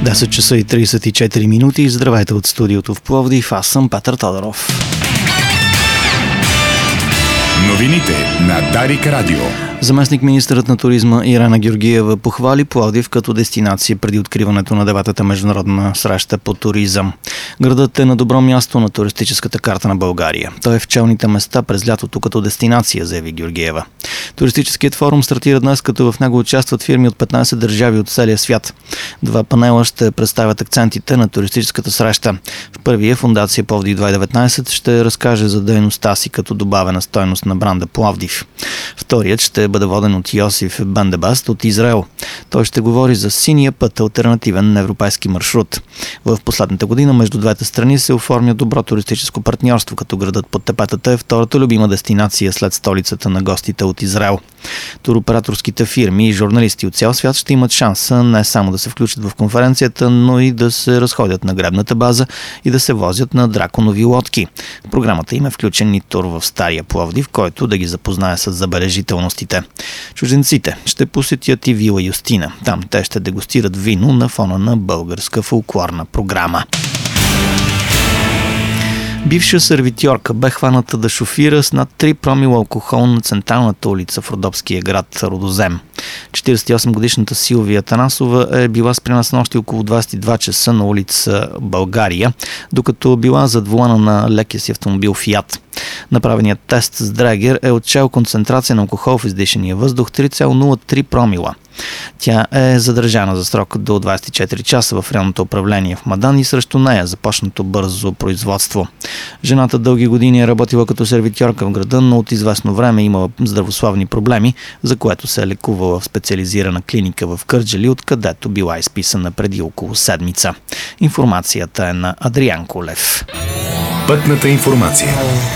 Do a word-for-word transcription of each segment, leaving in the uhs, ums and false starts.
десет часа и тридесет и четири минути. Здравейте от студиото в Пловдив. Аз съм Петър Тодоров. Новините на Дарик Радио. Заместник министърът на туризма Ирена Георгиева похвали Пловдив като дестинация преди откриването на деветата международна среща по туризъм. Градът е на добро място на туристическата карта на България. Той е в челните места през лятото като дестинация, заяви Георгиева. Туристическият форум стартира днес, като в него участват фирми от петнайсет държави от целия свят. Два панела ще представят акцентите на туристическата среща. В първия Фондация Пловдив две хиляди и деветнайсет ще разкаже за дейността си като добавена стойност на бранда Пловдив. Вторият ще бъде воден от Йосиф Бендебаст от Израел. Той ще говори за синия път, алтернативен европейски маршрут. В последната година между двете страни се оформя добро туристическо партньорство, като градът под тепетата е втората любима дестинация след столицата на гостите от Израел. Туроператорските фирми и журналисти от цял свят ще имат шанса не само да се включат в конференцията, но и да се разходят на гребната база и да се возят на драконови лодки. В програмата им е включен и тур в Стария Пловдив, който да ги запознае с забележителностите. Чужденците ще посетят и Вила Юстина. Там те ще дегустират вино на фона на българска фолклорна програма. Бивша сервитьорка бе хваната да шофира с над три промила алкохол на централната улица в родопския град Рудозем. четирийсет и осем годишната Силвия Танасова е била спряна с нощи около двайсет и два часа на улица България, докато била зад волана на лекия си автомобил Фиат. Направеният тест с дрегер е отчел концентрация на алкохол в издишания въздух три цяло нула три промила. Тя е задържана за срок до двайсет и четири часа в районното управление в Мадан и срещу нея започнато бързо производство. Жената дълги години е работила като сервитьорка в града, но от известно време имала здравословни проблеми, за което се е лекувала в специализирана клиника в Кърджали, откъдето била изписана преди около седмица. Информацията е на Адриан Колев. Пътната информация.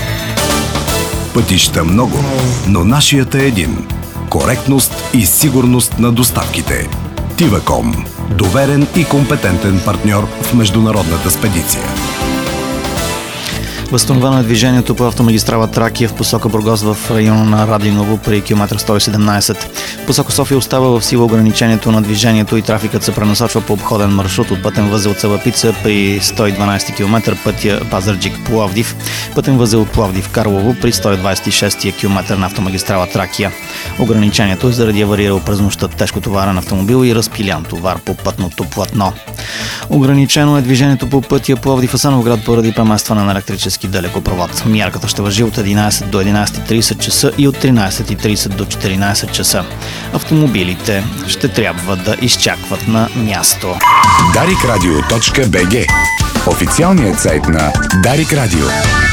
Пътища много, но нашият е един. Коректност и сигурност на доставките. Тиваком. Доверен и компетентен партньор в международната спедиция. Възстановено е движението по автомагистрала Тракия в посока Бургас в района на Радиново при километър сто и седемнайсет. В посока София остава в сила ограничението на движението и трафикът се пренасочва по обходен маршрут от пътен възел Цалапица при сто и дванайсети километър пътя Пазарджик-Пловдив, пътен възел Пловдив-Карлово при сто двайсет и шести километър на автомагистрала Тракия. Ограничението е заради аварирал през нощта тежкотоварен автомобил и разпилян товар по пътното платно. Ограничено е движението по пътя Пловдив-Асеновград поради преместване на електрически далекопровод. Мярката ще важи от единайсет до единайсет и трийсет часа и от тринайсет и трийсет до четиринайсет часа. Автомобилите ще трябва да изчакват на място. дарик радио точка би джи. Официалният сайт на Дарик Радио.